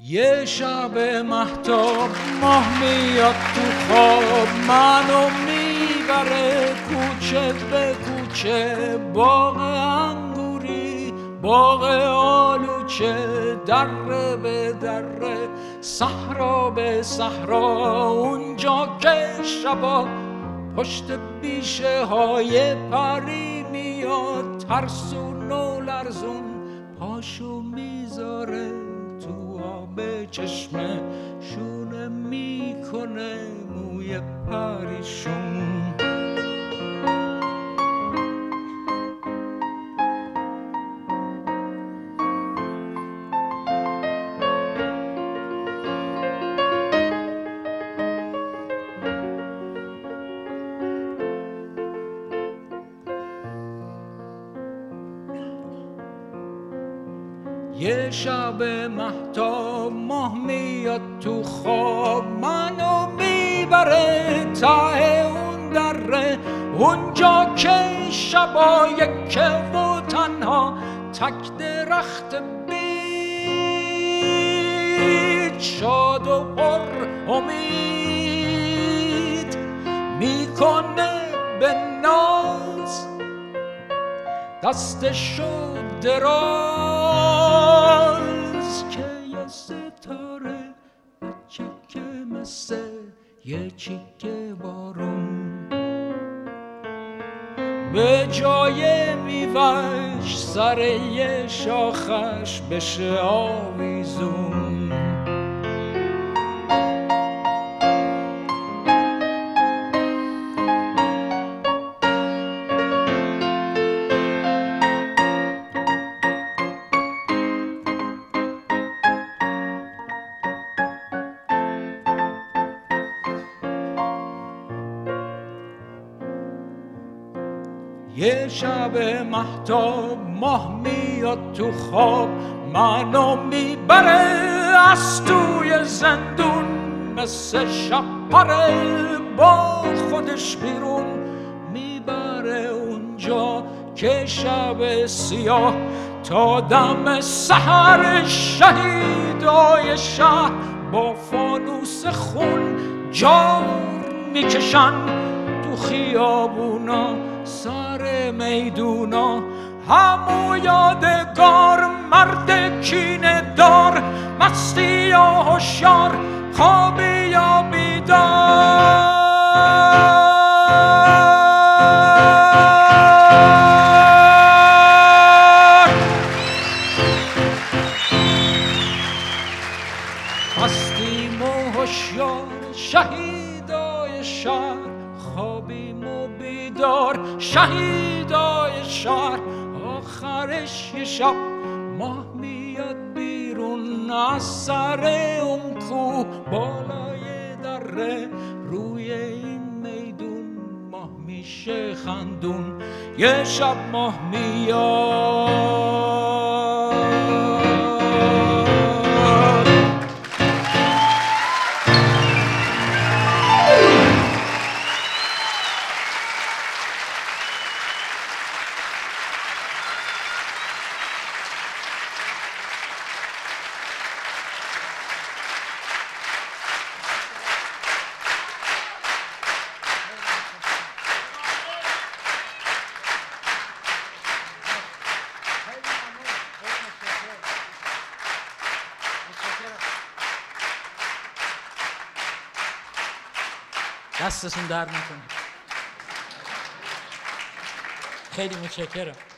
یه شب مهتاب ماه میاد تو خواب، منو میبره کوچه به کوچه، باغ انگوری باغ آلوچه، دره به دره صحرا به صحرا، اونجا که شبا پشت بیشه های پری میاد، ترسون و لرزون پاشو میذاره تو آب چشمه، شونه میکنه موی پریشون. یه شب مهتاب ماه میاد تو خواب، منو میبره ته اون دره، اونجا که شبای که و تنها تک درخت بید، شاد و پر امید میکنه به ناز، دستشو دراز که یه ستاره بچکه مثل یه چیکه بارون، به جای میوهش سر یه شاخش بشه آویزون. یه شب مهتاب ماه میاد تو خواب، منو میبره از توی زندون، مثل شب پره با خودش بیرون میبره اونجا که شب سیاه تا دم سحر شهیدای شهر با فانوس خون جار میکشن تو خیابونا سر میدونا، همو یادگار مرد کینه دار، مستی یا هوشیار خوابی یا بیدار. مستیم و هوشیار شهیدای شهر، خوابیم و بیدار شهیدای شهر، آخرش یه شب ماه میاد بیرون از سر اون کوه بالای دره، روی این میدون ماه میشه خندون. یه شب ماه میاد دستتون درد نکنه. خیلی متشکرم.